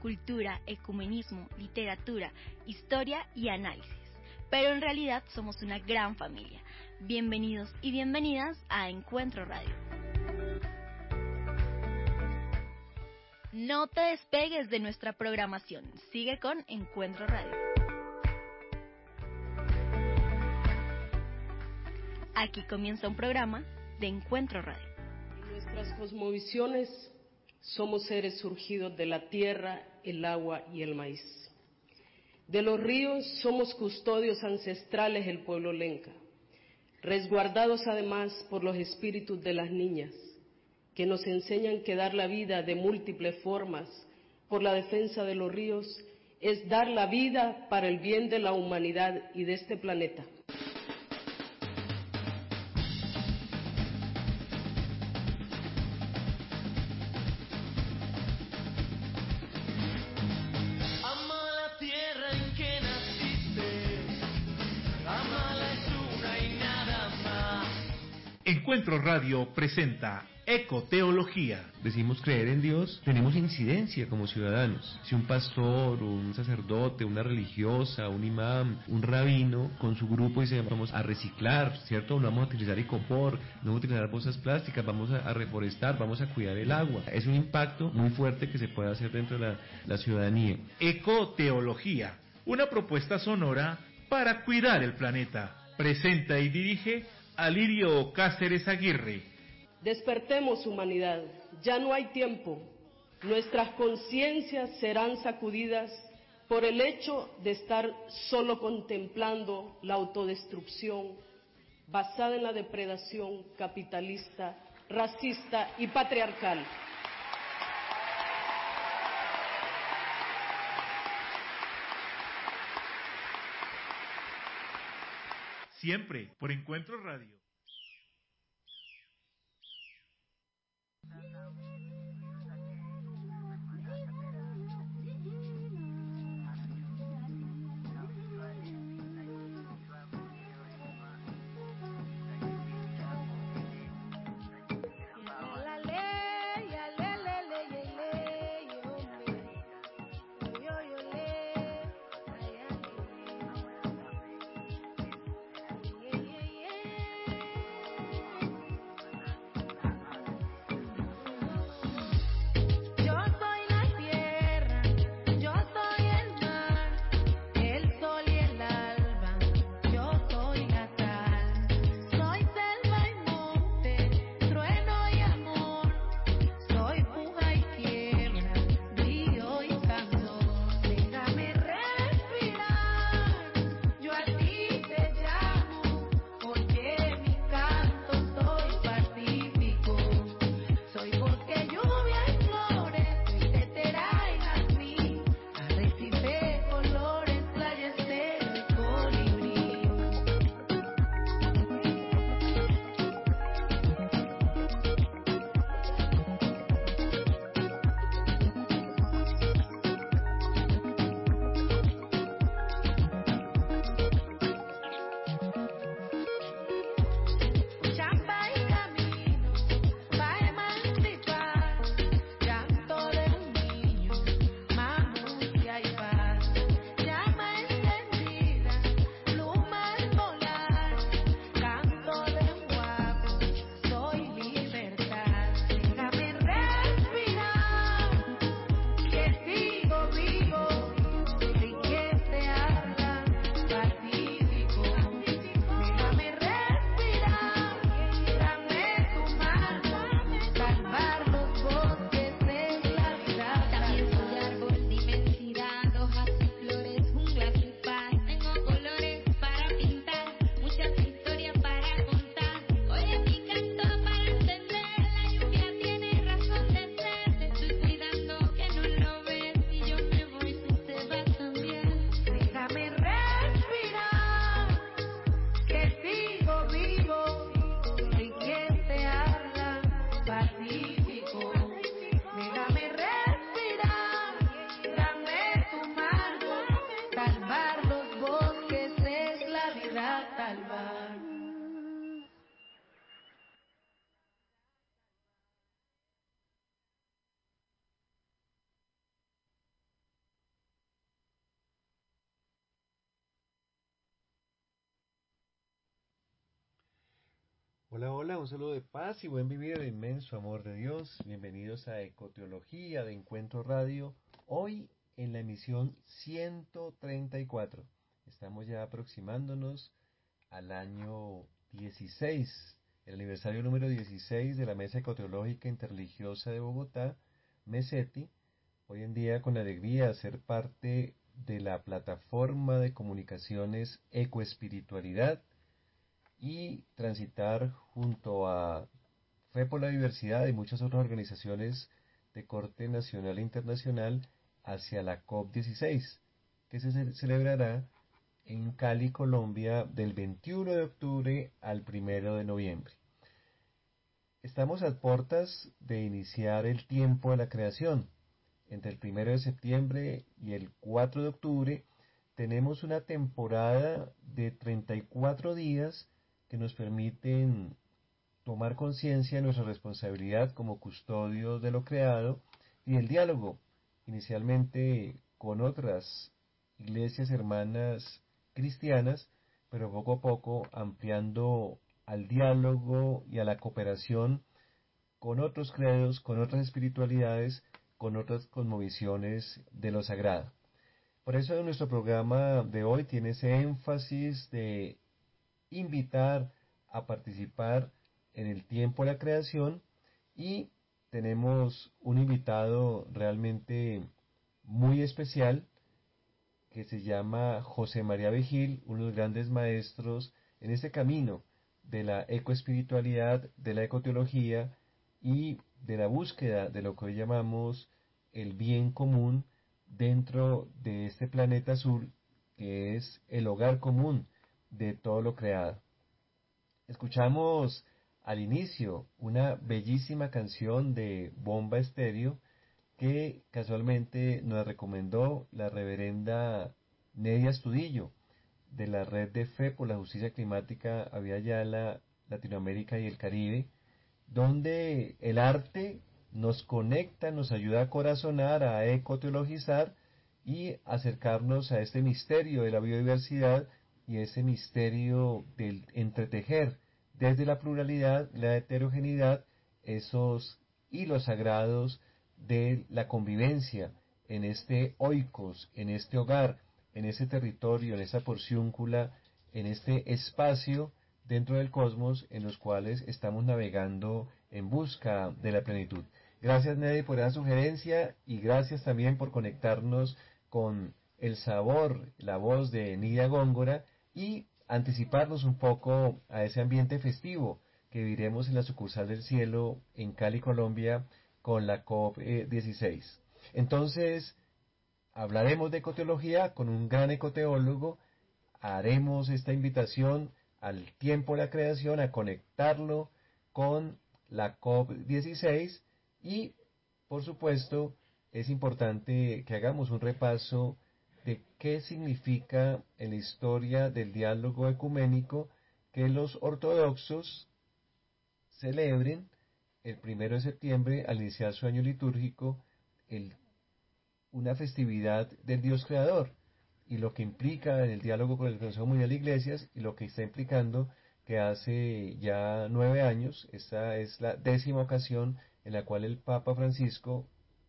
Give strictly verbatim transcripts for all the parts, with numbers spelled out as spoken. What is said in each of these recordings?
cultura, ecumenismo, literatura, historia y análisis. Pero en realidad somos una gran familia. Bienvenidos y bienvenidas a Encuentro Radio. No te despegues de nuestra programación. Sigue con Encuentro Radio. Aquí comienza un programa de Encuentro Radio. En nuestras cosmovisiones somos seres surgidos de la tierra, el agua y el maíz. De los ríos somos custodios ancestrales el pueblo lenca, resguardados además por los espíritus de las niñas, que nos enseñan que dar la vida de múltiples formas por la defensa de los ríos es dar la vida para el bien de la humanidad y de este planeta. Encuentro Radio presenta Ecoteología. Decimos creer en Dios, tenemos incidencia como ciudadanos. Si un pastor, un sacerdote, una religiosa, un imán, un rabino, con su grupo dice vamos a reciclar, ¿cierto? No vamos a utilizar icopor, no vamos a utilizar bolsas plásticas, vamos a, a reforestar, vamos a cuidar el agua. Es un impacto muy fuerte que se puede hacer dentro de la, la ciudadanía. Ecoteología, una propuesta sonora para cuidar el planeta. Presenta y dirige Alirio Cáceres Aguirre. Despertemos, humanidad, ya no hay tiempo. Nuestras conciencias serán sacudidas por el hecho de estar solo contemplando la autodestrucción basada en la depredación capitalista, racista y patriarcal. Siempre por Encuentro Radio. Hola, hola, un saludo de paz y buen vivir del inmenso amor de Dios. Bienvenidos a Ecoteología de Encuentro Radio. Hoy en la emisión ciento treinta y cuatro. Estamos ya aproximándonos al año dieciséis, el aniversario número dieciséis de la Mesa Ecoteológica Interreligiosa de Bogotá, MESETI. Hoy en día con la alegría de ser parte de la plataforma de comunicaciones Ecoespiritualidad y transitar junto a Fe por la Diversidad y muchas otras organizaciones de corte nacional e internacional hacia la COP dieciséis, que se celebrará en Cali, Colombia, del veintiuno de octubre al primero de noviembre. Estamos a puertas de iniciar el tiempo de la creación. Entre el primero de septiembre y el cuatro de octubre tenemos una temporada de treinta y cuatro días que nos permiten tomar conciencia de nuestra responsabilidad como custodios de lo creado y el diálogo, inicialmente con otras iglesias hermanas cristianas, pero poco a poco ampliando al diálogo y a la cooperación con otros credos, con otras espiritualidades, con otras cosmovisiones de lo sagrado. Por eso nuestro programa de hoy tiene ese énfasis de invitar a participar en el tiempo de la creación y tenemos un invitado realmente muy especial que se llama José María Vigil, uno de los grandes maestros en este camino de la ecoespiritualidad, de la ecoteología y de la búsqueda de lo que hoy llamamos el bien común dentro de este planeta azul que es el hogar común de todo lo creado. Escuchamos al inicio una bellísima canción de Bomba Estéreo que casualmente nos recomendó la reverenda Nedia Astudillo de la Red de Fe por la Justicia Climática Avia Yala, Latinoamérica y el Caribe, donde el arte nos conecta, nos ayuda a corazonar, a ecoteologizar y acercarnos a este misterio de la biodiversidad y ese misterio del entretejer desde la pluralidad, la heterogeneidad, esos hilos sagrados de la convivencia en este oikos, en este hogar, en ese territorio, en esa porciúncula, en este espacio dentro del cosmos en los cuales estamos navegando en busca de la plenitud. Gracias, Nedi, por esa sugerencia y gracias también por conectarnos con el sabor, la voz de Nidia Góngora y anticiparnos un poco a ese ambiente festivo que viviremos en la sucursal del cielo en Cali, Colombia, con la COP dieciséis. Entonces, hablaremos de ecoteología con un gran ecoteólogo, haremos esta invitación al tiempo de la creación, a conectarlo con la COP dieciséis y, por supuesto, es importante que hagamos un repaso de qué significa en la historia del diálogo ecuménico que los ortodoxos celebren el primero de septiembre al iniciar su año litúrgico el, una festividad del Dios Creador y lo que implica en el diálogo con el Consejo Mundial de Iglesias y lo que está implicando que hace ya nueve años, esta es la décima ocasión en la cual el Papa Francisco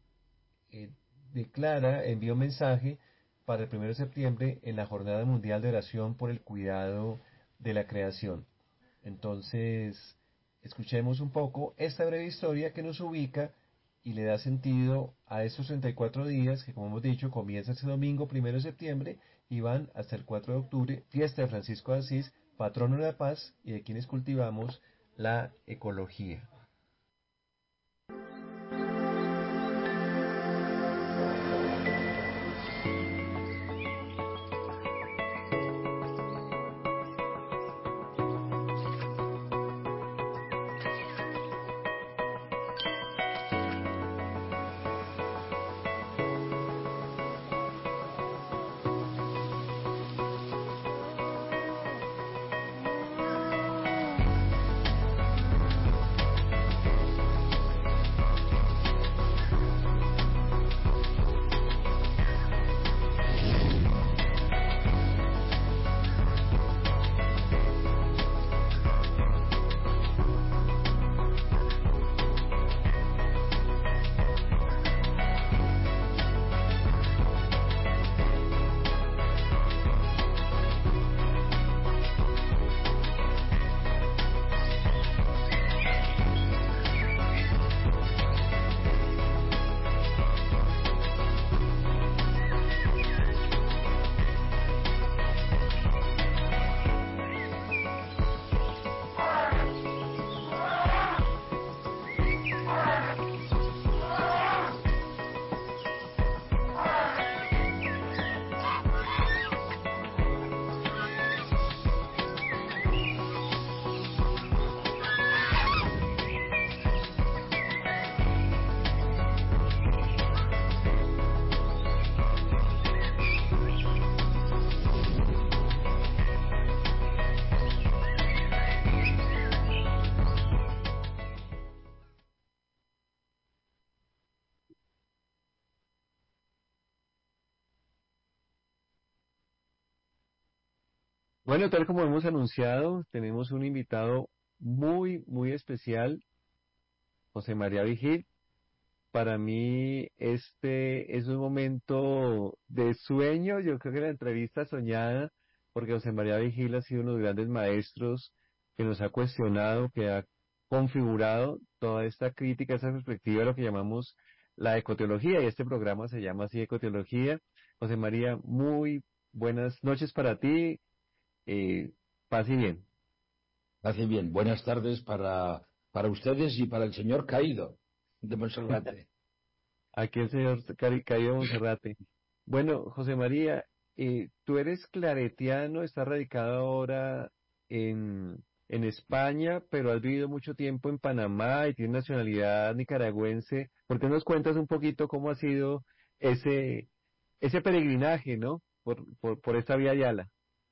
eh, declara, envía un mensaje para el primero de septiembre en la Jornada Mundial de Oración por el Cuidado de la Creación. Entonces, escuchemos un poco esta breve historia que nos ubica y le da sentido a estos treinta y cuatro días que, como hemos dicho, comienza este domingo primero de septiembre y van hasta el cuatro de octubre, fiesta de Francisco de Asís, patrono de la paz y de quienes cultivamos la ecología. Bueno, tal como hemos anunciado, tenemos un invitado muy, muy especial, José María Vigil. Para mí este es un momento de sueño, yo creo que la entrevista soñada, porque José María Vigil ha sido uno de los grandes maestros que nos ha cuestionado, que ha configurado toda esta crítica, esta perspectiva de lo que llamamos la ecoteología, y este programa se llama así Ecoteología. José María, muy buenas noches para ti, eh, paz y bien. Hace bien. Buenas tardes para, para ustedes y para el señor Caído de Monserrate. Aquí el señor Cari- Caído Monserrate. Bueno, José María, eh, tú eres claretiano, estás radicado ahora en, en España, pero has vivido mucho tiempo en Panamá y tienes nacionalidad nicaragüense. ¿Por qué nos cuentas un poquito cómo ha sido ese, ese peregrinaje, ¿no? Por, por, por esta vía Yala.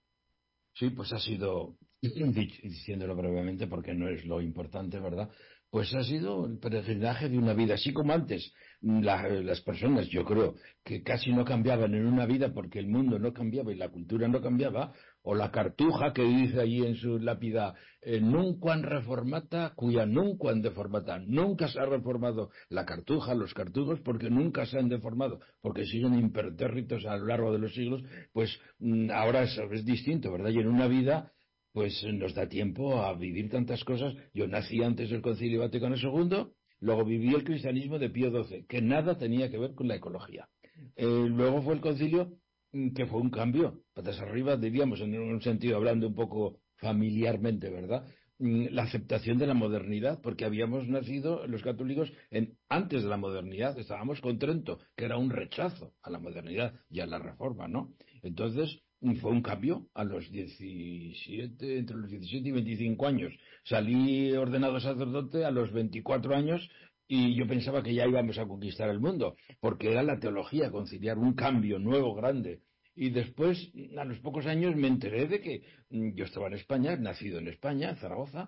Sí, pues ha sido, dich- diciéndolo brevemente porque no es lo importante, ¿verdad? Pues ha sido el peregrinaje de una vida, así como antes la- las personas, yo creo, que casi no cambiaban en una vida porque el mundo no cambiaba y la cultura no cambiaba, o la cartuja que dice allí en su lápida, eh, nunquam reformata, cuya nunquam deformata. Nunca se ha reformado la cartuja, los cartujos, porque nunca se han deformado, porque siguen impertérritos a lo largo de los siglos. Pues mm, ahora es, es distinto, ¿verdad? Y en una vida pues nos da tiempo a vivir tantas cosas. Yo nací antes del Concilio Vaticano segundo, luego viví el cristianismo de Pío doce, que nada tenía que ver con la ecología. Eh, luego fue el concilio mm, que fue un cambio, patas arriba, diríamos, en un sentido, hablando un poco familiarmente, ¿verdad? Mm, La aceptación de la modernidad, porque habíamos nacido los católicos en, antes de la modernidad, estábamos con Trento, que era un rechazo a la modernidad y a la reforma, ¿no? Entonces, fue un cambio a los diecisiete, entre los diecisiete y veinticinco años. Salí ordenado sacerdote a los veinticuatro años y yo pensaba que ya íbamos a conquistar el mundo, porque era la teología, conciliar un cambio nuevo, grande. Y después, a los pocos años, me enteré de que mm, yo estaba en España, nacido en España, en Zaragoza,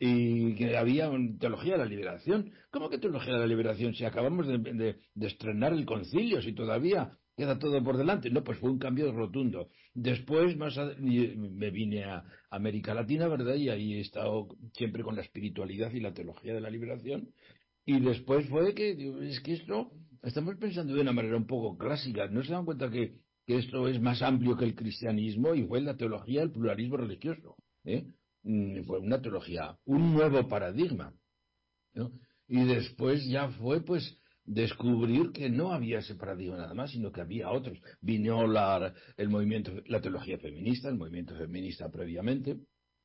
y que había un- teología de la liberación. ¿Cómo que teología de la liberación? Si acabamos de, de- de estrenar el concilio, si todavía queda todo por delante. No, pues fue un cambio rotundo. Después más a- y me vine a América Latina, ¿verdad? Y ahí he estado siempre con la espiritualidad y la teología de la liberación. Y después fue que, digo, es que esto, estamos pensando de una manera un poco clásica. ¿No se dan cuenta que, que esto es más amplio que el cristianismo? Y fue la teología del pluralismo religioso, ¿eh? Mm, Fue una teología, un nuevo paradigma, ¿no? Y después ya fue, pues, descubrir que no había ese paradigma nada más, sino que había otros. Vino la, el movimiento, la teología feminista, el movimiento feminista previamente,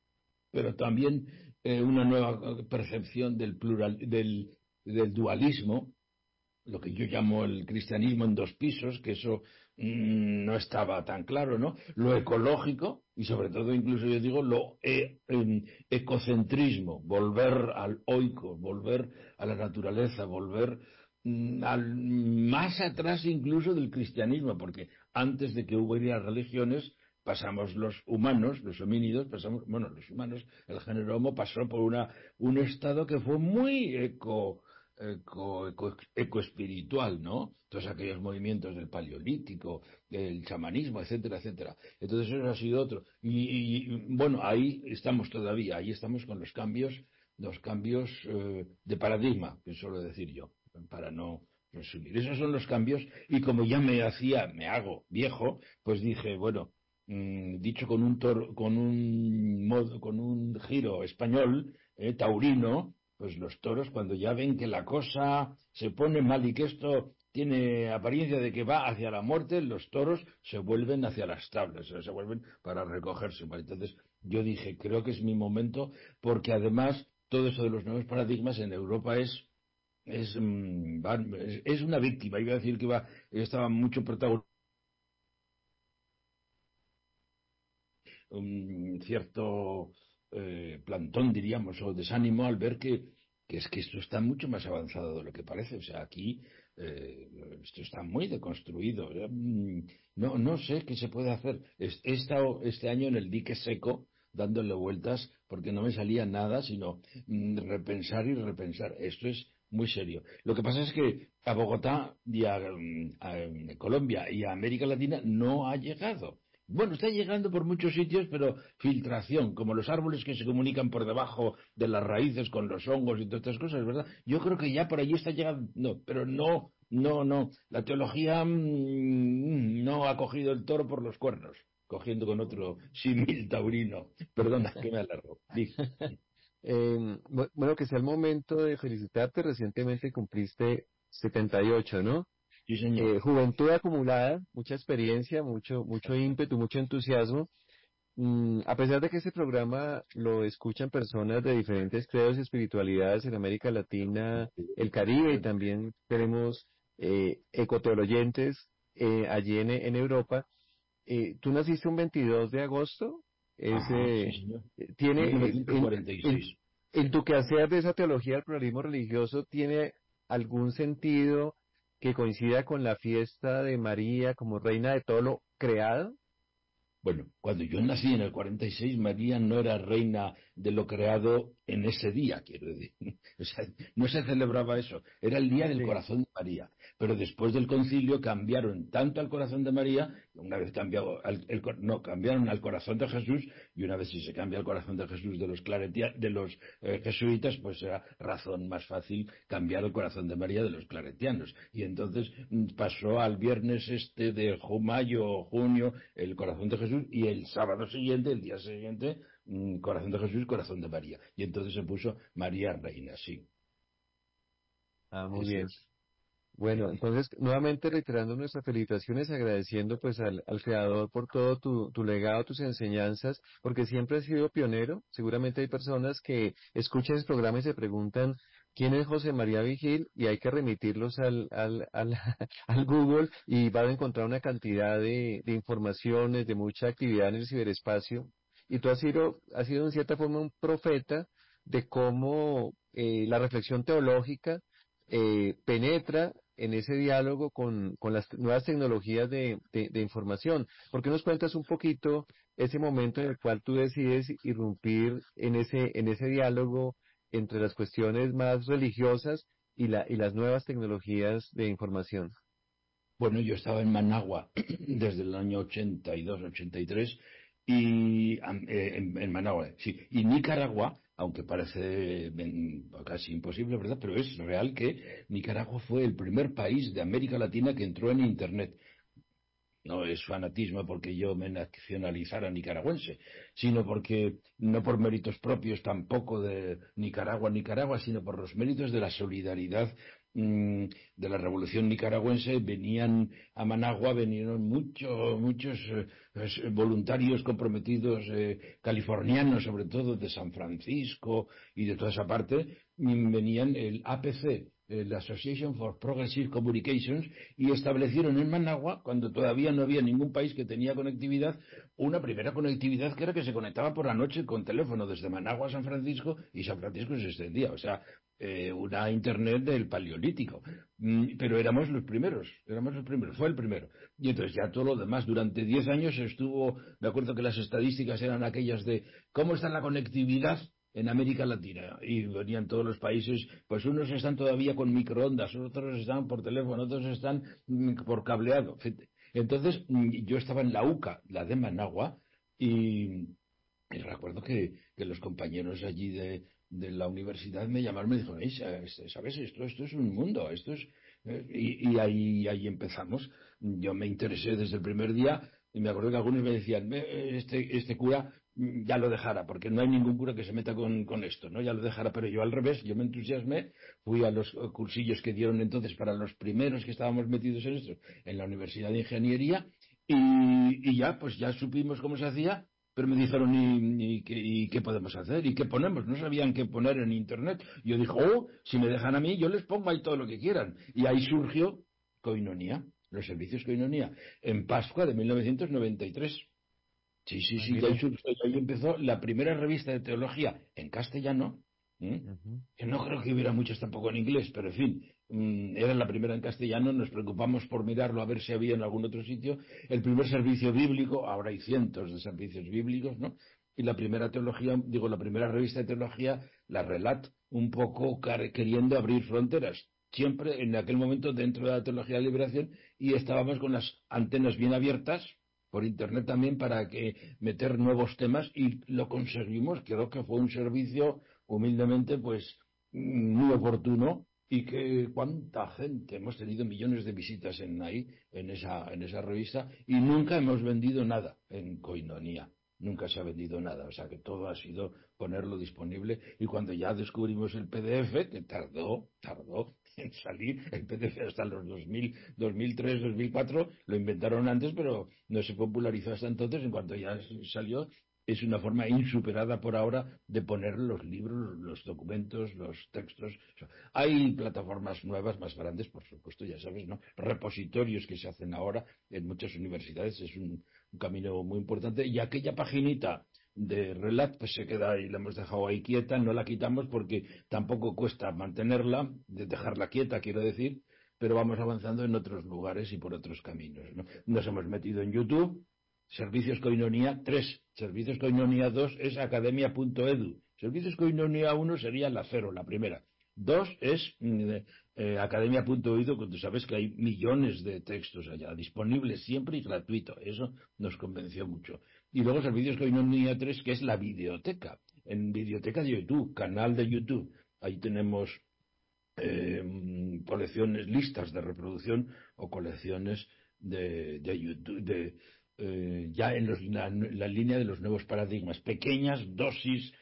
pero también eh, una nueva percepción del plural, del, del dualismo, lo que yo llamo el cristianismo en dos pisos, que eso mm, no estaba tan claro, ¿no? Lo ecológico y sobre todo incluso yo digo lo e- em, ecocentrismo, volver al oico, volver a la naturaleza, volver mm, al, más atrás incluso del cristianismo, porque antes de que hubiera religiones pasamos los humanos, los homínidos, pasamos, bueno, los humanos, el género Homo pasó por una, un estado que fue muy eco eco, eco, ecoespiritual, ¿no? Todos aquellos movimientos del paleolítico, del chamanismo, etcétera, etcétera. Entonces eso ha sido otro. Y, y, bueno, ahí estamos todavía, ahí estamos con los cambios, los cambios eh, de paradigma, que suelo decir yo, para no resumir. Esos son los cambios, y como ya me hacía, me hago viejo, pues dije, bueno, mmm, dicho con un tor con un modo, con un giro español, eh, taurino, pues los toros, cuando ya ven que la cosa se pone mal y que esto tiene apariencia de que va hacia la muerte, los toros se vuelven hacia las tablas, se vuelven para recogerse. Entonces yo dije, creo que es mi momento, porque además todo eso de los nuevos paradigmas en Europa es es, mm, es, es una víctima. Iba a decir que iba, estaba mucho protagonista un cierto eh, plantón, diríamos, o desánimo al ver que, que es que esto está mucho más avanzado de lo que parece. O sea, aquí eh, esto está muy deconstruido. Eh, mm, No, no sé qué se puede hacer. Es- He estado este año en el dique seco dándole vueltas porque no me salía nada, sino mm, repensar y repensar. Esto es muy serio. Lo que pasa es que a Bogotá y a, mm, a, mm, Colombia y a América Latina no ha llegado. Bueno, está llegando por muchos sitios, pero filtración, como los árboles que se comunican por debajo de las raíces con los hongos y todas estas cosas, ¿verdad? Yo creo que ya por allí está llegando, no, pero no, no, no. La teología mmm, no ha cogido el toro por los cuernos, cogiendo con otro símil taurino. Perdona, que me alargo. Eh, bueno, que sea el momento de felicitarte. Recientemente cumpliste setenta y ocho, ¿no? Sí, señor. Eh, juventud acumulada, mucha experiencia, mucho, mucho ímpetu, mucho entusiasmo. Mm, a pesar de que este programa lo escuchan personas de diferentes credos y espiritualidades en América Latina, el Caribe, y también tenemos eh, ecoteoloyentes eh, allí en, en Europa. Eh, tú naciste un veintidós de agosto. Es, Ajá, sí, eh, señor. tiene eh, en, en, mil novecientos cuarenta y seis. en tu quehacer de esa teología del pluralismo religioso, ¿tiene algún sentido que coincida con la fiesta de María como reina de todo lo creado? Bueno, cuando yo nací en el cuarenta y seis, María no era reina de lo creado en ese día, quiero decir. O sea, no se celebraba eso, era el día del Sí. corazón de María. Pero después del concilio cambiaron tanto al corazón de María, una vez cambiado, al, el, no, cambiaron al corazón de Jesús, y una vez si se cambia el corazón de Jesús de los, claretia, de los eh, jesuitas, pues será razón más fácil cambiar el corazón de María de los claretianos. Y entonces pasó al viernes este de mayo o junio el corazón de Jesús, y el sábado siguiente, el día siguiente, corazón de Jesús, corazón de María. Y entonces se puso María Reina, sí. Ah, muy Eso bien. es. Bueno, entonces, nuevamente reiterando nuestras felicitaciones, agradeciendo pues al, al Creador por todo tu, tu legado, tus enseñanzas, porque siempre has sido pionero. Seguramente hay personas que escuchan el programa y se preguntan quién es José María Vigil, y hay que remitirlos al, al, al, al Google, y van a encontrar una cantidad de, de informaciones, de mucha actividad en el ciberespacio. Y tú has sido, has sido en cierta forma un profeta de cómo eh, la reflexión teológica eh, penetra en ese diálogo con, con las nuevas tecnologías de, de, de información. ¿Por qué nos cuentas un poquito ese momento en el cual tú decides irrumpir en ese, en ese diálogo entre las cuestiones más religiosas y, la, y las nuevas tecnologías de información? Bueno, yo estaba en Managua desde el año ochenta y dos, ochenta y tres, y eh, en, en Managua, sí, y Nicaragua, aunque parece ben, casi imposible, ¿verdad? Pero es real que Nicaragua fue el primer país de América Latina que entró en Internet. No es fanatismo porque yo me nacionalizara nicaragüense, sino porque, no por méritos propios tampoco de Nicaragua, Nicaragua, sino por los méritos de la solidaridad mmm, de la revolución nicaragüense. Venían a Managua, venían muchos, muchos eh, voluntarios comprometidos, eh, californianos sobre todo, de San Francisco y de toda esa parte, y venían el A P C, la Association for Progressive Communications, y establecieron en Managua, cuando todavía no había ningún país que tenía conectividad, una primera conectividad que era que se conectaba por la noche con teléfono desde Managua a San Francisco, y San Francisco se extendía, o sea, eh, una internet del Paleolítico. Mm, pero éramos los primeros, éramos los primeros, fue el primero. Y entonces ya todo lo demás, durante diez años estuvo, me acuerdo que las estadísticas eran aquellas de cómo está la conectividad en América Latina, y venían todos los países, pues unos están todavía con microondas, otros están por teléfono, otros están mm, por cableado. Entonces mm, yo estaba en la U C A, la de Managua, y, y recuerdo que, que los compañeros allí de, de la universidad me llamaron y me dijeron, ¿sabes? Esto, esto es un mundo, esto es... eh", Y, y ahí, ahí empezamos. Yo me interesé desde el primer día, y me acuerdo que algunos me decían, este, este cura ya lo dejara, porque no hay ningún cura que se meta con, con esto, ¿no? Ya lo dejara, pero yo al revés, yo me entusiasmé, fui a los cursillos que dieron entonces para los primeros que estábamos metidos en esto, en la Universidad de Ingeniería, y, y ya, pues ya supimos cómo se hacía, pero me dijeron, ¿y, y, qué, ¿y qué podemos hacer? ¿Y qué ponemos? No sabían qué poner en Internet. Yo dije, oh, si me dejan a mí, yo les pongo ahí todo lo que quieran. Y ahí surgió Koinonía, los servicios Koinonía, en Pascua de mil novecientos noventa y tres. Sí, sí, Ah, sí, y ahí, mira. surgió, y ahí empezó la primera revista de teología en castellano. ¿eh? Ujú. Que no creo que hubiera muchas tampoco en inglés, pero en fin, mmm, era la primera en castellano. Nos preocupamos por mirarlo a ver si había en algún otro sitio. El primer servicio bíblico, ahora hay cientos de servicios bíblicos, ¿no? Y la primera teología, digo, la primera revista de teología, la Relat, un poco queriendo abrir fronteras, siempre en aquel momento dentro de la teología de la liberación, y estábamos con las antenas bien abiertas, por internet también para que meter nuevos temas y lo conseguimos. Creo que fue un servicio humildemente pues muy oportuno y que cuánta gente, hemos tenido millones de visitas en ahí, en esa, en esa revista y nunca hemos vendido nada en Koinonia. Nunca se ha vendido nada, o sea que todo ha sido ponerlo disponible y cuando ya descubrimos el P D F, que tardó, tardó en salir, el P D F hasta los dos mil, dos mil tres, dos mil cuatro, lo inventaron antes, pero no se popularizó hasta entonces, en cuanto ya salió, es una forma insuperada por ahora de poner los libros, los documentos, los textos. O sea, hay plataformas nuevas más grandes, por supuesto, ya sabes, ¿no? Repositorios que se hacen ahora en muchas universidades, es un, un camino muy importante. Y aquella paginita de Relat, pues se queda ahí, la hemos dejado ahí quieta, no la quitamos porque tampoco cuesta mantenerla, de dejarla quieta, quiero decir, pero vamos avanzando en otros lugares y por otros caminos, ¿no? Nos hemos metido en YouTube. Servicios Koinonia tres, Servicios Koinonia dos es academia punto edu. Servicios Koinonia uno sería la cero, la primera. dos es eh, academia punto edu, cuando sabes que hay millones de textos allá, disponibles siempre y gratuito. Eso nos convenció mucho. Y luego Servicios Koinonia tres, que es la videoteca. En videoteca de YouTube, canal de YouTube. Ahí tenemos eh, colecciones, listas de reproducción o colecciones de, de YouTube, de Eh, ya en los, la, la línea de los nuevos paradigmas, pequeñas dosis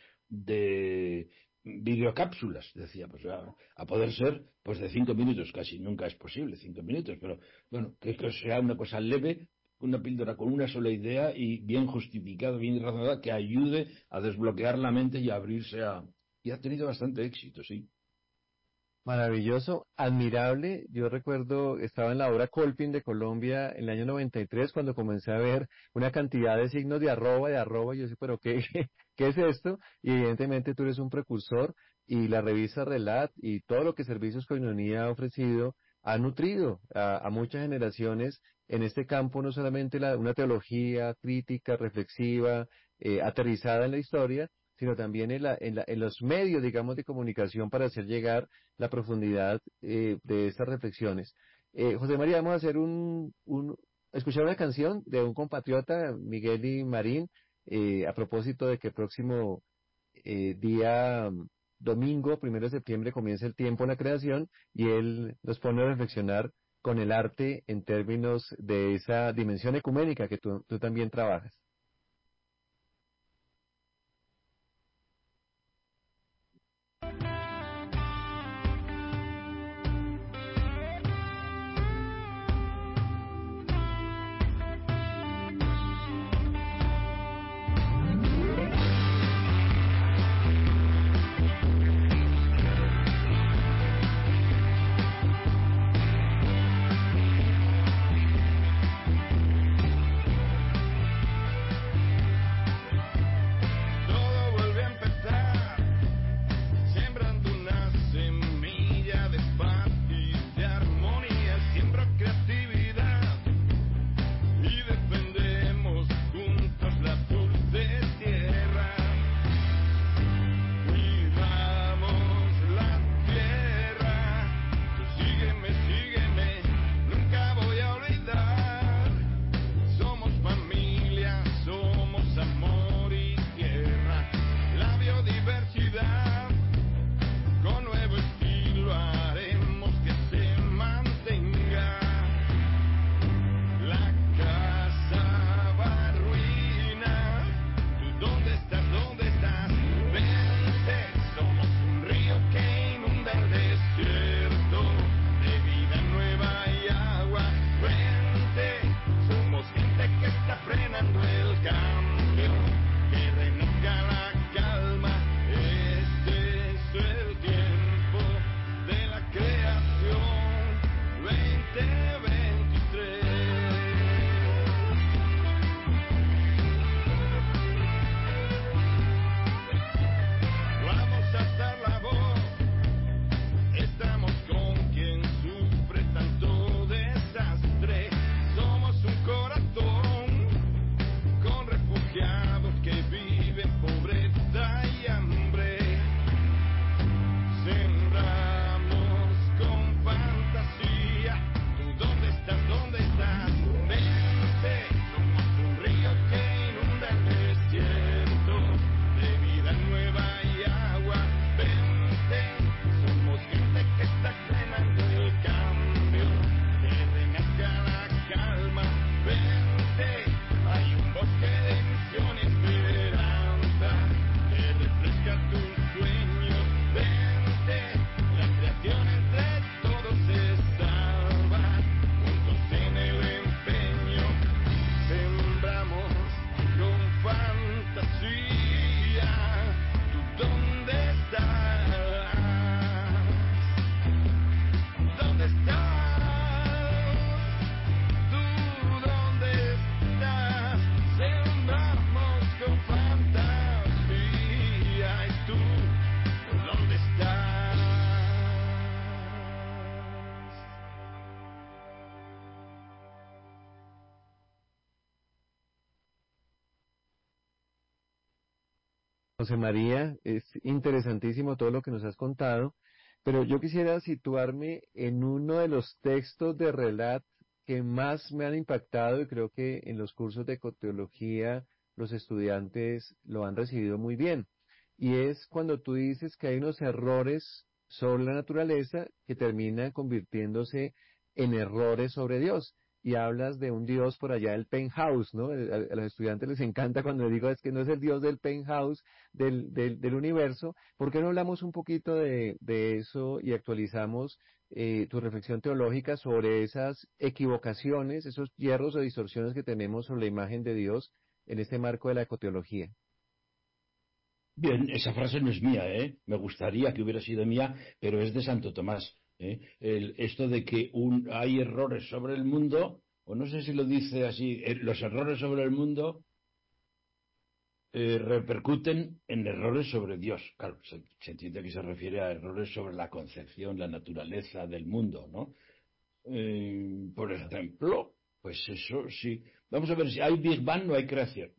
de videocápsulas, decía, pues a, a poder ser pues de cinco minutos, casi nunca es posible cinco minutos, pero bueno, que, que sea una cosa leve, una píldora con una sola idea y bien justificada, bien razonada, que ayude a desbloquear la mente y a abrirse a... y ha tenido bastante éxito, sí. Maravilloso, admirable. Yo recuerdo, estaba en la obra Colpin de Colombia en el año noventa y tres cuando comencé a ver una cantidad de signos de arroba, de arroba, y yo decía, pero ¿qué, qué es esto? Y evidentemente tú eres un precursor y la revista Relat y todo lo que Servicios Koinonia ha ofrecido ha nutrido a, a muchas generaciones en este campo, no solamente la, una teología crítica, reflexiva, eh, aterrizada en la historia, sino también en, la, en, la, en los medios, digamos, de comunicación para hacer llegar la profundidad eh, de estas reflexiones. Eh, José María, vamos a hacer un, un, escuchar una canción de un compatriota, Miguel y Marín, eh, a propósito de que el próximo eh, día domingo, primero de septiembre, comienza el tiempo en la creación y él nos pone a reflexionar con el arte en términos de esa dimensión ecuménica que tú, tú también trabajas. José María, es interesantísimo todo lo que nos has contado, pero yo quisiera situarme en uno de los textos de Relat que más me han impactado y creo que en los cursos de ecoteología los estudiantes lo han recibido muy bien. Y es cuando tú dices que hay unos errores sobre la naturaleza que terminan convirtiéndose en errores sobre Dios. Y hablas de un Dios por allá del penthouse, ¿no? A, a los estudiantes les encanta cuando les digo es que no es el Dios del penthouse del, del, del universo. ¿Por qué no hablamos un poquito de, de eso y actualizamos eh, tu reflexión teológica sobre esas equivocaciones, esos hierros o distorsiones que tenemos sobre la imagen de Dios en este marco de la ecoteología? Bien, esa frase no es mía, ¿eh? Me gustaría que hubiera sido mía, pero es de Santo Tomás. ¿eh? El, esto de que un, hay errores sobre el mundo, o no sé si lo dice así, eh, los errores sobre el mundo eh, repercuten en errores sobre Dios. Claro, se, se entiende que se refiere a errores sobre la concepción, la naturaleza del mundo, ¿no? Eh, por ejemplo, pues eso sí. Vamos a ver si hay Big Bang, no hay creación.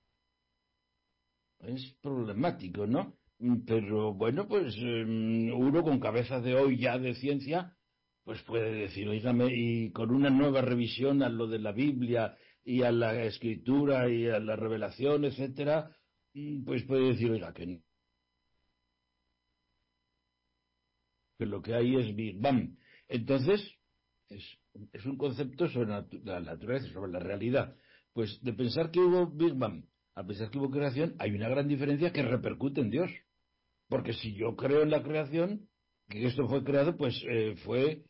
Es problemático, ¿no? Pero bueno, pues uno con cabeza de hoy ya de ciencia, pues puede decir, oígame, y con una nueva revisión a lo de la Biblia y a la escritura y a la revelación, etcétera, pues puede decir, oiga, que, que lo que hay es Big Bang. Entonces, es, es un concepto sobre la naturaleza, sobre la realidad. Pues de pensar que hubo Big Bang a pensar que hubo creación, hay una gran diferencia que repercute en Dios. Porque si yo creo en la creación, que esto fue creado, pues eh, fue,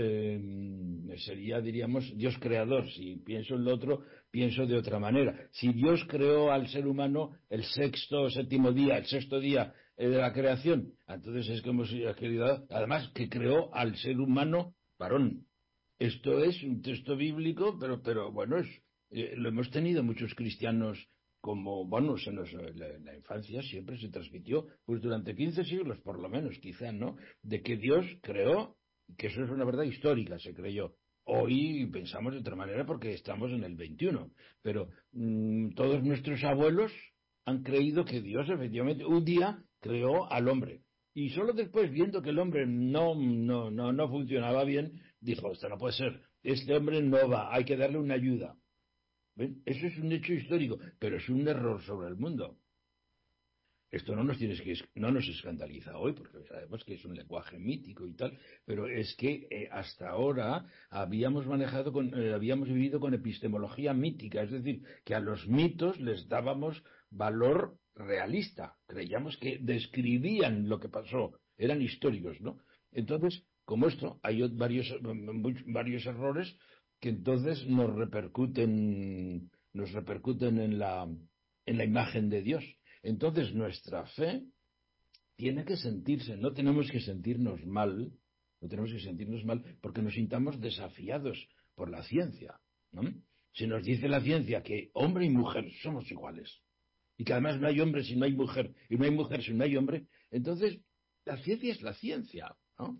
eh, sería, diríamos, Dios creador. Si pienso en lo otro, pienso de otra manera. Si Dios creó al ser humano el sexto o séptimo día, el sexto día eh, de la creación, entonces es como si ha querido, además que creó al ser humano varón. Esto es un texto bíblico, pero, pero bueno, es, eh, lo hemos tenido muchos cristianos como, bueno, se nos, la, la infancia siempre se transmitió, pues durante quince siglos por lo menos, quizá, ¿no? De que Dios creó, que eso es una verdad histórica, se creyó. Hoy pensamos de otra manera porque estamos en el veintiuno, pero mmm, todos nuestros abuelos han creído que Dios efectivamente un día creó al hombre. Y solo después, viendo que el hombre no, no, no, no funcionaba bien, dijo, esto no puede ser, este hombre no va, hay que darle una ayuda. ¿Ven? Eso es un hecho histórico, pero es un error sobre el mundo. Esto no nos, tienes que, no nos escandaliza hoy, porque sabemos que es un lenguaje mítico y tal, pero es que eh, hasta ahora habíamos manejado, con, eh, habíamos vivido con epistemología mítica, es decir, que a los mitos les dábamos valor realista, creíamos que describían lo que pasó, eran históricos, ¿no? Entonces, como esto, hay varios, varios errores que entonces nos repercuten, nos repercuten en la, en la imagen de Dios. Entonces nuestra fe tiene que sentirse, no tenemos que sentirnos mal, no tenemos que sentirnos mal porque nos sintamos desafiados por la ciencia, ¿no? Si nos dice la ciencia que hombre y mujer somos iguales y que además no hay hombre si no hay mujer y no hay mujer si no hay hombre, entonces la ciencia es la ciencia, ¿no?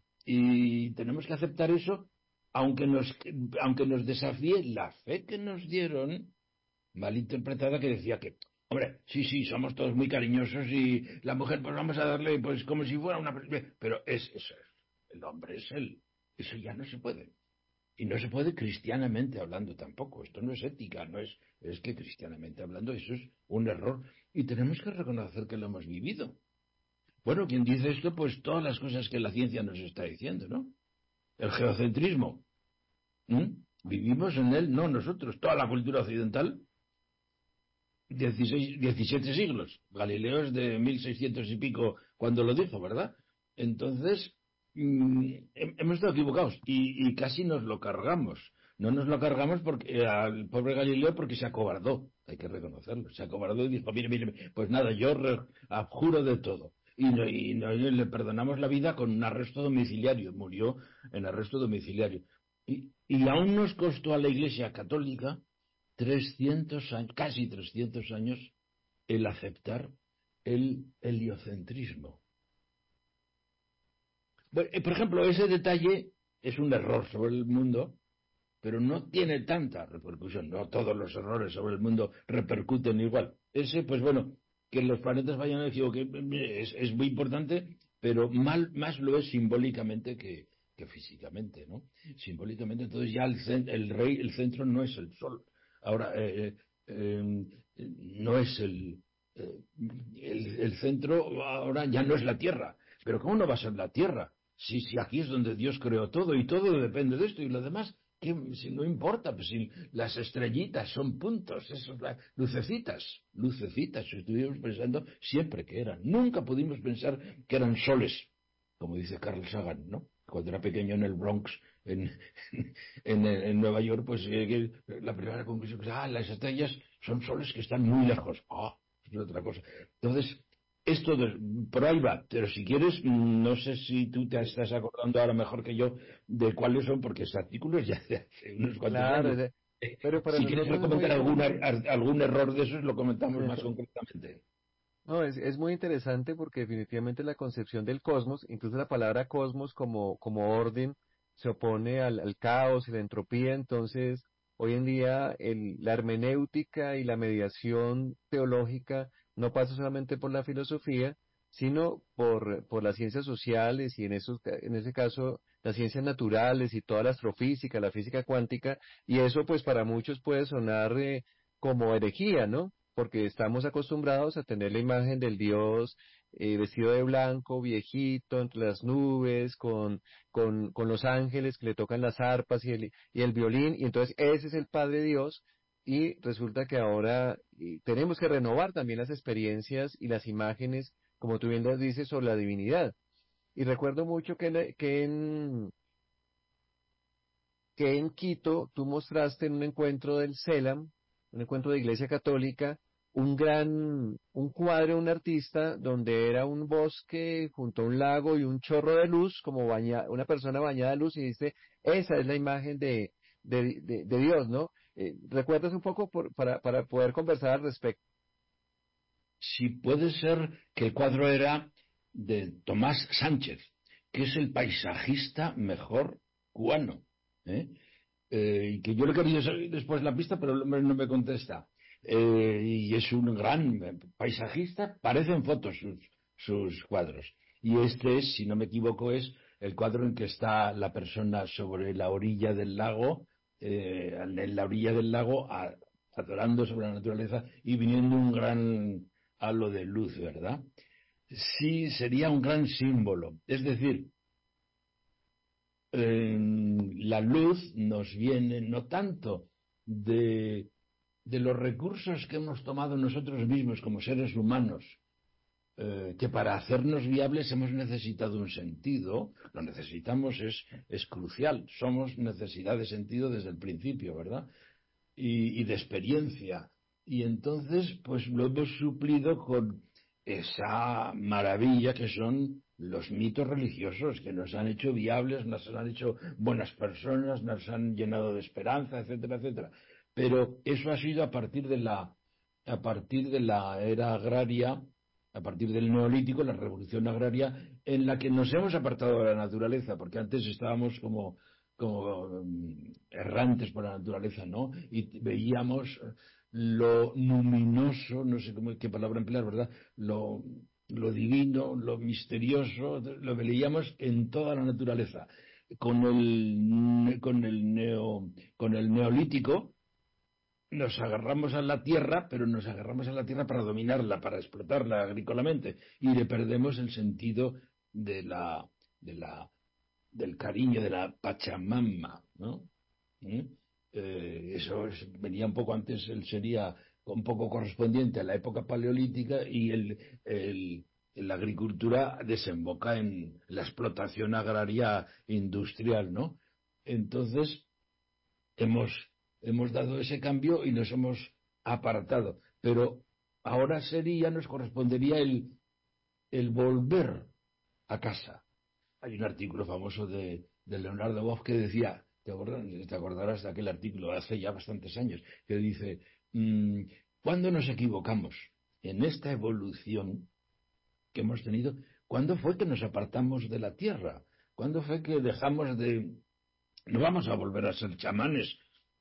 Y tenemos que aceptar eso aunque nos, aunque nos desafíe la fe que nos dieron, mal interpretada, que decía que hombre, sí, sí, somos todos muy cariñosos y la mujer, pues vamos a darle, pues como si fuera una... Pero es eso, el hombre es él. Eso ya no se puede. Y no se puede cristianamente hablando tampoco. Esto no es ética, no es... Es que cristianamente hablando eso es un error. Y tenemos que reconocer que lo hemos vivido. Bueno, quien dice esto, pues todas las cosas que la ciencia nos está diciendo, ¿no? El geocentrismo. ¿Mm? Vivimos en él, no nosotros, toda la cultura occidental. dieciséis, diecisiete siglos. Galileo es de mil seiscientos y pico cuando lo dijo, ¿verdad? Entonces, mmm, hemos estado equivocados y, y casi nos lo cargamos. No nos lo cargamos porque eh, al pobre Galileo porque se acobardó, hay que reconocerlo. Se acobardó y dijo, mire, mire, pues nada, yo re, abjuro de todo. Y, no, y no, le perdonamos la vida con un arresto domiciliario. Murió en arresto domiciliario. Y, y aún nos costó a la Iglesia Católica trescientos años, casi trescientos años, el aceptar el heliocentrismo. Bueno, por ejemplo, ese detalle es un error sobre el mundo, pero no tiene tanta repercusión. No todos los errores sobre el mundo repercuten igual. Ese, pues bueno, que los planetas vayan a decir que es, es muy importante, pero mal, más lo es simbólicamente que, que físicamente, ¿no? Simbólicamente, entonces ya el, el rey, el centro no es el sol. Ahora, eh, eh, no es el, eh, el, el centro, ahora ya no es la Tierra. Pero ¿cómo no va a ser la Tierra? Si, si aquí es donde Dios creó todo y todo depende de esto y lo demás, ¿qué, si no importa? Pues si las estrellitas son puntos, esos, lucecitas, lucecitas, estuvimos pensando siempre que eran. Nunca pudimos pensar que eran soles, como dice Carl Sagan, ¿no? Cuando era pequeño en el Bronx, en, en, en Nueva York, pues eh, la primera conclusión que ah, las estrellas son soles que están muy lejos. Ah, es otra cosa. Entonces, esto de, por ahí va, pero si quieres, no sé si tú te estás acordando ahora mejor que yo de cuáles son, porque ese artículo es ya de hace unos cuantos Claro, años. ese- pero para Si quieres nosotros es comentar muy, alguna, algún error de esos, lo comentamos más concretamente. no, es, es muy interesante porque definitivamente la concepción del cosmos, incluso la palabra cosmos como, como orden, se opone al, al caos y la entropía. Entonces, hoy en día el, la hermenéutica y la mediación teológica no pasa solamente por la filosofía, sino por, por las ciencias sociales y en esos, ca- en ese caso las ciencias naturales y toda la astrofísica, la física cuántica, y eso pues para muchos puede sonar eh, como herejía, ¿no? Porque estamos acostumbrados a tener la imagen del Dios eh, vestido de blanco, viejito, entre las nubes, con, con, con los ángeles que le tocan las arpas y el, y el violín, y entonces ese es el Padre Dios, y resulta que ahora y tenemos que renovar también las experiencias y las imágenes, como tú bien las dices, sobre la divinidad. Y recuerdo mucho que, le- que en, que en Quito tú mostraste en un encuentro del CELAM, un encuentro de Iglesia Católica, un gran, un cuadro de un artista donde era un bosque junto a un lago y un chorro de luz, como baña, una persona bañada de luz, y dice, esa es la imagen de, de, de, de Dios, ¿no? Eh, ¿recuerdas un poco por- para, para poder conversar al respecto? Si puede ser que el cuadro era de Tomás Sánchez, que es el paisajista mejor cubano, ¿eh? Eh, y que yo le he querido saber después la pista, pero el hombre no me contesta. Eh, y es un gran paisajista, parecen fotos sus, sus cuadros. Y este es, si no me equivoco, es el cuadro en que está la persona sobre la orilla del lago, eh, en la orilla del lago, a- adorando sobre la naturaleza y viniendo un gran halo de luz, ¿verdad? Sí, sería un gran símbolo. Es decir, eh, la luz nos viene no tanto de, de los recursos que hemos tomado nosotros mismos como seres humanos, eh, que para hacernos viables hemos necesitado un sentido, lo necesitamos, es, es crucial, somos necesidad de sentido desde el principio, ¿verdad? Y, y de experiencia. Y entonces, pues lo hemos suplido con esa maravilla que son los mitos religiosos que nos han hecho viables, nos han hecho buenas personas, nos han llenado de esperanza, etcétera, etcétera. Pero eso ha sido a partir de la, a partir de la era agraria, a partir del neolítico, la revolución agraria, en la que nos hemos apartado de la naturaleza, porque antes estábamos como como mm, errantes por la naturaleza, ¿no? Y veíamos lo luminoso, no sé cómo, qué palabra emplear, ¿verdad? Lo, lo divino, lo misterioso, lo veíamos en toda la naturaleza. Con el, con el, neo, con el neolítico nos agarramos a la tierra, pero nos agarramos a la tierra para dominarla, para explotarla agrícolamente, y le perdemos el sentido de la, de la del cariño de la Pachamama, ¿no? ¿Mm? Eh, eso es- venía un poco antes, él sería un poco correspondiente a la época paleolítica y el, el- la agricultura desemboca en la explotación agraria industrial, ¿no? Entonces, hemos, hemos dado ese cambio y nos hemos apartado. Pero ahora sería, nos correspondería el, el volver a casa. Hay un artículo famoso de, de Leonardo Boff que decía, ¿te acordarás, te acordarás de aquel artículo de hace ya bastantes años? Que dice, mm, ¿cuándo nos equivocamos en esta evolución que hemos tenido? ¿Cuándo fue que nos apartamos de la Tierra? ¿Cuándo fue que dejamos de... No vamos a volver a ser chamanes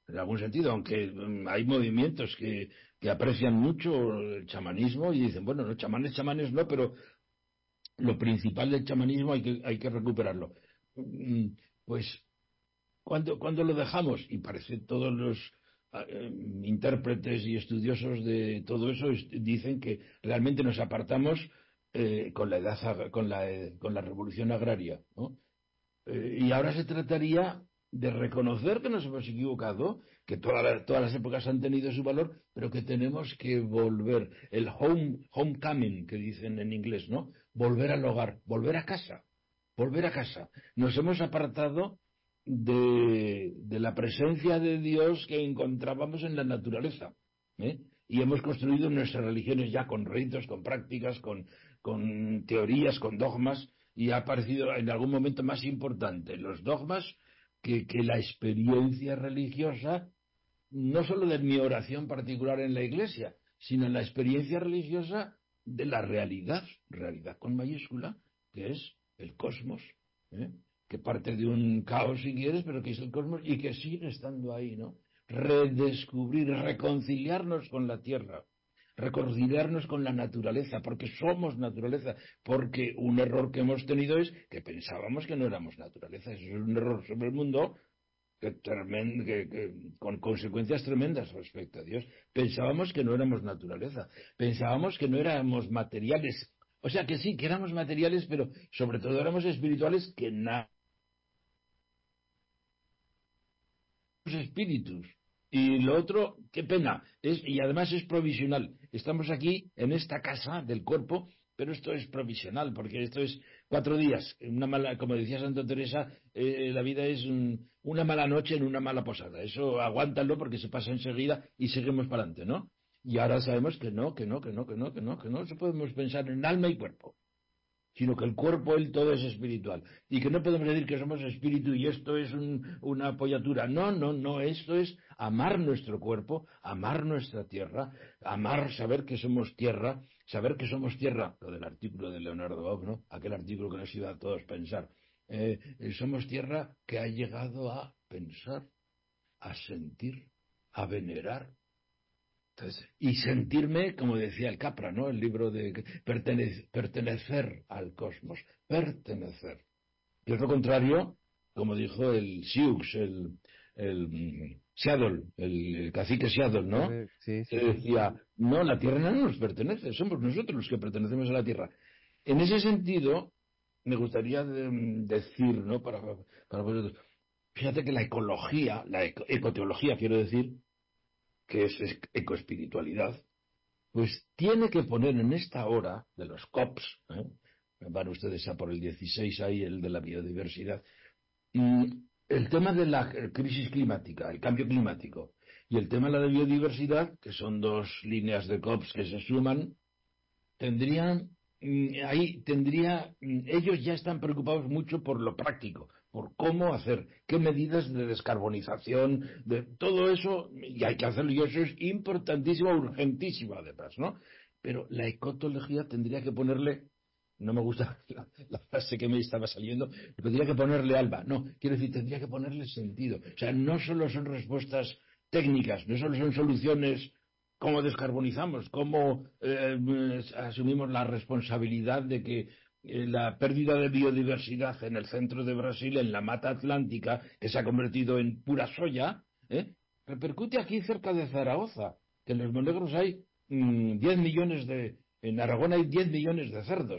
en algún sentido, aunque um, hay movimientos que, que aprecian mucho el chamanismo y dicen, bueno, los chamanes, chamanes no, pero lo principal del chamanismo hay que, hay que recuperarlo. Mm, Pues cuando, cuando lo dejamos, y parece todos los eh, intérpretes y estudiosos de todo eso es- dicen que realmente nos apartamos eh, con la edad, ag- con la, eh, con la revolución agraria, ¿no? Eh, y ahora se trataría de reconocer que nos hemos equivocado, que todas las, todas las épocas han tenido su valor, pero que tenemos que volver, el home, homecoming, que dicen en inglés, ¿no? Volver al hogar, volver a casa, volver a casa. Nos hemos apartado de, de la presencia de Dios que encontrábamos en la naturaleza, ¿eh? Y hemos construido nuestras religiones ya con ritos, con prácticas, con, con teorías, con dogmas, y ha parecido en algún momento más importante los dogmas que, que la experiencia religiosa, no solo de mi oración particular en la iglesia, sino la experiencia religiosa de la realidad, realidad con mayúscula, que es el cosmos, ¿eh? Que parte de un caos, si quieres, pero que es el cosmos y que sigue estando ahí, ¿no? Redescubrir, reconciliarnos con la tierra, reconciliarnos con la naturaleza, porque somos naturaleza, porque un error que hemos tenido es que pensábamos que no éramos naturaleza. Eso es un error sobre el mundo que tremen- que- que- con consecuencias tremendas respecto a Dios. Pensábamos que no éramos naturaleza, pensábamos que no éramos materiales. O sea que sí, que éramos materiales, pero sobre todo éramos espirituales, que nada espíritus. Y lo otro, qué pena, es, y además es provisional. Estamos aquí en esta casa del cuerpo, pero esto es provisional, porque esto es cuatro días. Una mala, como decía Santa Teresa, eh, la vida es un- una mala noche en una mala posada. Eso aguántalo porque se pasa enseguida y seguimos para adelante, ¿no? Y ahora sabemos que no, que no, que no, que no, que no, que no se podemos pensar en alma y cuerpo, sino que el cuerpo, el todo es espiritual. Y que no podemos decir que somos espíritu y esto es un- una apoyatura. No, no, no, esto es amar nuestro cuerpo, amar nuestra tierra, amar, saber que somos tierra, saber que somos tierra, lo del artículo de Leonardo Bob, ¿no? Aquel artículo que nos iba a todos pensar. Eh, eh, somos tierra que ha llegado a pensar, a sentir, a venerar. Entonces, y sentirme, como decía el Capra, ¿no? El libro de pertene- pertenecer al cosmos, pertenecer. Y es lo contrario, como dijo el Sioux, el, el mm, Seattle, el, el cacique Seattle, ¿no? R- Sí, Que sí, sí. decía, no, la Tierra no nos pertenece, somos nosotros los que pertenecemos a la Tierra. En ese sentido, me gustaría de- decir, ¿no? Para, para vosotros, fíjate que la ecología, la eco- ecoteología, quiero decir, que es es- ecoespiritualidad, pues tiene que poner en esta hora de los COPs, ¿eh? Van ustedes a por el dieciséis ahí, el de la biodiversidad, mm, el tema de la eh, crisis climática, el cambio climático, y el tema de la biodiversidad, que son dos líneas de COPs que se suman, tendrían, mm, ahí tendría, mm, ellos ya están preocupados mucho por lo práctico, por cómo hacer, qué medidas de descarbonización, de todo eso, y hay que hacerlo, y eso es importantísimo, urgentísimo además, ¿no? Pero la ecotología tendría que ponerle, no me gusta la, la frase que me estaba saliendo, tendría que ponerle alma, no, quiero decir, tendría que ponerle sentido. O sea, no solo son respuestas técnicas, no solo son soluciones cómo descarbonizamos, cómo eh, asumimos la responsabilidad de que eh, la pérdida de biodiversidad en el centro de Brasil, en la mata atlántica, que se ha convertido en pura soya, ¿eh? Repercute aquí cerca de Zaragoza, que en los Monegros hay mm, diez millones de, en Aragón hay diez millones de cerdos.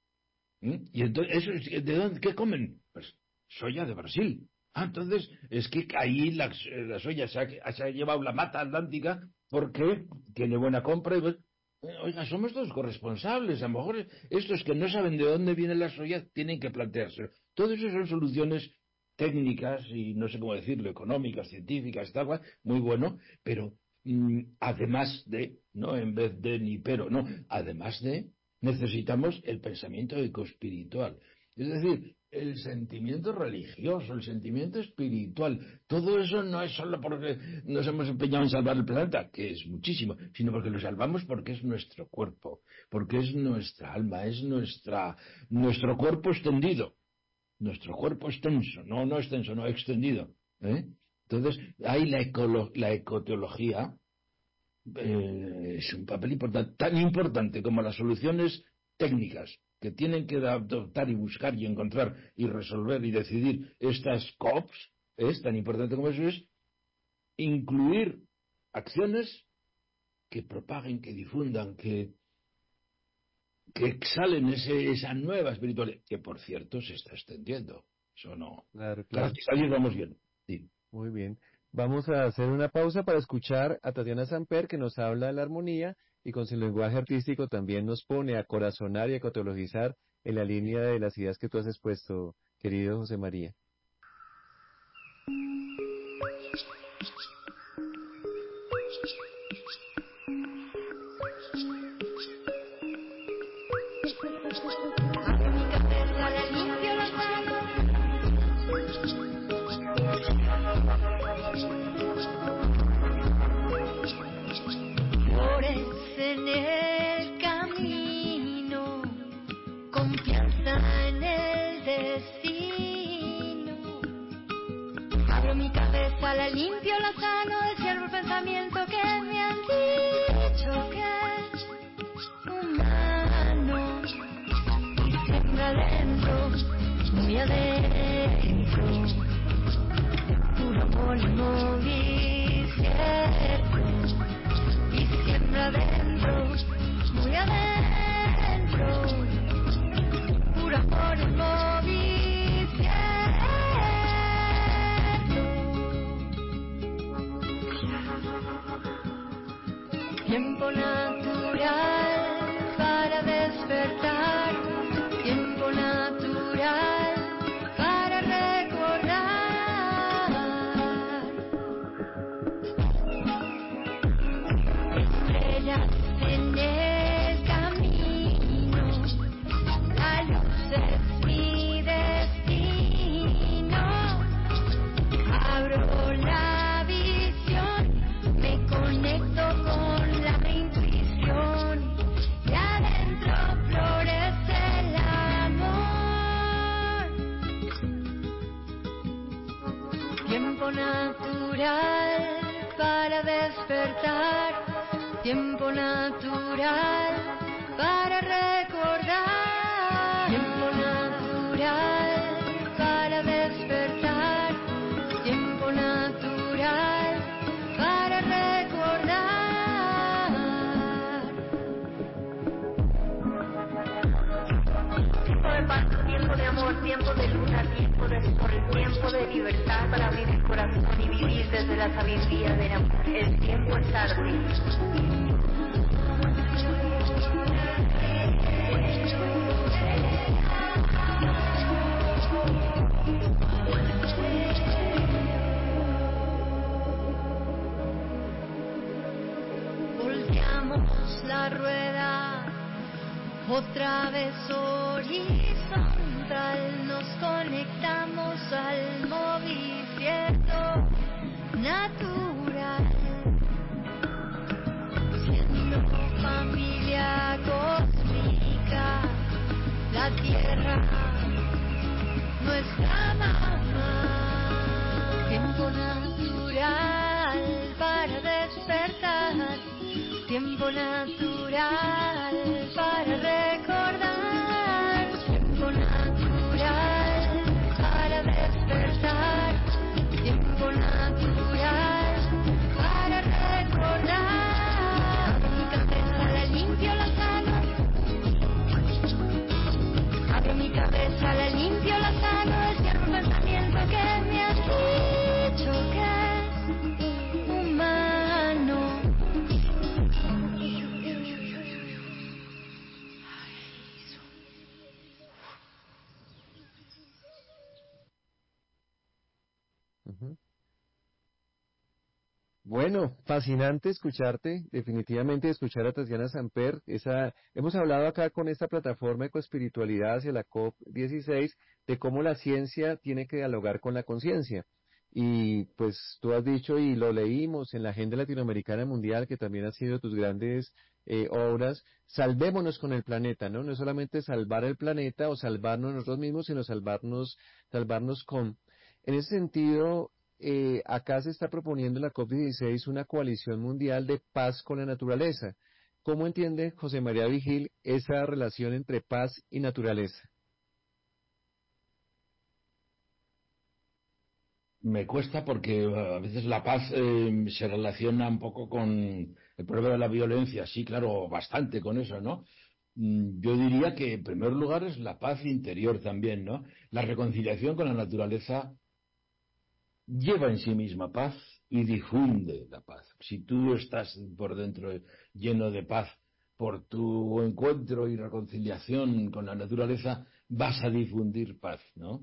¿Mm? Y entonces, eso es- ¿de dónde, qué comen? Pues soya de Brasil. Ah, entonces es que ahí la, la soya se ha, se ha llevado la mata atlántica porque tiene buena compra y pues, eh, oiga, somos todos corresponsables. A lo mejor estos que no saben de dónde viene la soya tienen que plantearse. Todo eso son soluciones técnicas y no sé cómo decirlo, económicas, científicas, tal cual, muy bueno, pero mm, además de, no en vez de ni pero, no, además de necesitamos el pensamiento ecoespiritual. Es decir, el sentimiento religioso, el sentimiento espiritual. Todo eso no es solo porque nos hemos empeñado en salvar el planeta, que es muchísimo, sino porque lo salvamos porque es nuestro cuerpo, porque es nuestra alma, es nuestra, nuestro cuerpo extendido, nuestro cuerpo extenso, no, no extenso, no extendido, ¿eh? Entonces, ahí la, ecolo la ecoteología eh, es un papel importante, tan importante como las soluciones técnicas que tienen que adoptar y buscar y encontrar y resolver y decidir estas C O Ps, es tan importante como eso es incluir acciones que propaguen, que difundan, que, que exhalen ese, esa nueva espiritualidad, que por cierto se está extendiendo. Eso no. Claro, claro. Gracias a Dios vamos bien. Sí. Muy bien. Vamos a hacer una pausa para escuchar a Tatiana Samper, que nos habla de la armonía y con su lenguaje artístico también nos pone a corazonar y a ecoteologizar en la línea de las ideas que tú has expuesto, querido José María. Flores en el camino, confianza en el destino. Abro mi cabeza, la limpio, la sano, descierro el pensamiento que me han dicho que es humano. Y siempre adentro, muy adentro, puro amor y movimiento. Y siempre adentro, muy adentro, puro amor y movimiento. Tiempo natural para despertar, tiempo natural para recordar. Estrellas en el camino, la luz es mi destino. Abro la visión, me conecto con la intuición y adentro florece el amor. Tiempo natural para despertar, tiempo natural para recordar. Tiempo natural para despertar, tiempo natural para recordar. Tiempo de paz, tiempo de amor, tiempo de luna, tiempo de sol, tiempo de libertad para abrir el corazón y vivir desde la sabiduría del amor. El tiempo es arte. Volteamos la rueda, otra vez horizontal, nos conectamos al movimiento natural, siendo familia cósmica, la tierra, nuestra mamá. Tiempo natural para despertar, tiempo natural para recordar, tiempo natural para despertar, tiempo natural para recordar. Abro mi cabeza, la limpio, la sano. Abro mi cabeza, la limpio, la sano, descierro el pensamiento que me has dicho que es humano. Ujú. Bueno, fascinante escucharte, definitivamente escuchar a Tatiana Samper. Esa, hemos hablado acá con esta plataforma Ecoespiritualidad hacia la COP dieciséis de cómo la ciencia tiene que dialogar con la conciencia. Y pues tú has dicho y lo leímos en la Agenda Latinoamericana Mundial, que también ha sido tus grandes eh, obras, salvémonos con el planeta, ¿no? No es solamente salvar el planeta o salvarnos nosotros mismos, sino salvarnos, salvarnos con. En ese sentido, eh, acá se está proponiendo en la COP dieciséis una coalición mundial de paz con la naturaleza. ¿Cómo entiende José María Vigil esa relación entre paz y naturaleza? Me cuesta porque a veces la paz eh, se relaciona un poco con el problema de la violencia, sí, claro, bastante con eso, ¿no? Mm, Yo diría que en primer lugar es la paz interior también, ¿no? La reconciliación con la naturaleza lleva en sí misma paz y difunde la paz. Si tú estás por dentro lleno de paz por tu encuentro y reconciliación con la naturaleza, vas a difundir paz, ¿no?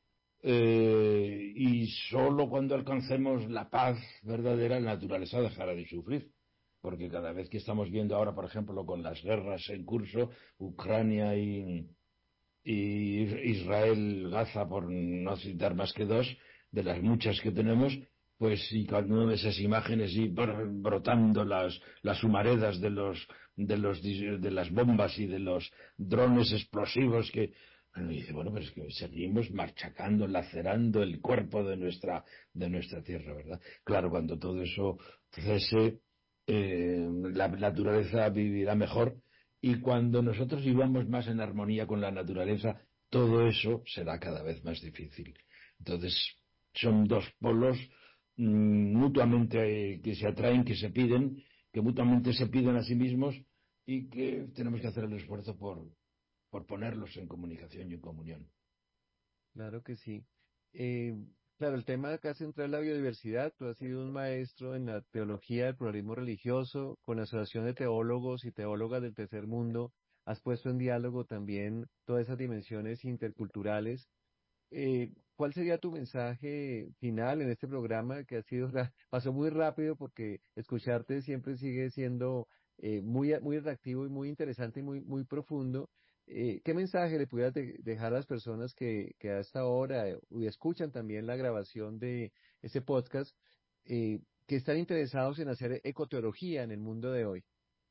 Eh, y solo cuando alcancemos la paz verdadera, la naturaleza dejará de sufrir. Porque cada vez que estamos viendo ahora, por ejemplo, con las guerras en curso, Ucrania y, y Israel, Gaza, por no citar más que dos, de las muchas que tenemos, pues y cuando uno ve esas imágenes y br- brotando las, las humaredas de los, de los, dis- de las bombas y de los drones explosivos que, bueno, y dice, bueno, pero es que seguimos marchacando, lacerando el cuerpo de nuestra, de nuestra tierra, ¿verdad? Claro, cuando todo eso cese, eh, la naturaleza vivirá mejor y cuando nosotros vivamos más en armonía con la naturaleza, todo eso será cada vez más difícil. Entonces, son dos polos mm, mutuamente eh, que se atraen, que se piden, que mutuamente se piden a sí mismos y que tenemos que hacer el esfuerzo por, por ponerlos en comunicación y en comunión. Claro que sí. Eh, claro, el tema acá central es la biodiversidad. Tú has sido un maestro en la teología del pluralismo religioso, con la Asociación de Teólogos y Teólogas del Tercer Mundo. Has puesto en diálogo también todas esas dimensiones interculturales. Eh, ¿cuál sería tu mensaje final en este programa que ha sido, ra- pasó muy rápido porque escucharte siempre sigue siendo eh, muy, a- muy atractivo y muy interesante y muy, muy profundo? Eh, ¿qué mensaje le pudieras de- dejar a las personas que, que a esta hora eh, y escuchan también la grabación de este podcast, eh, que están interesados en hacer ecoteología en el mundo de hoy?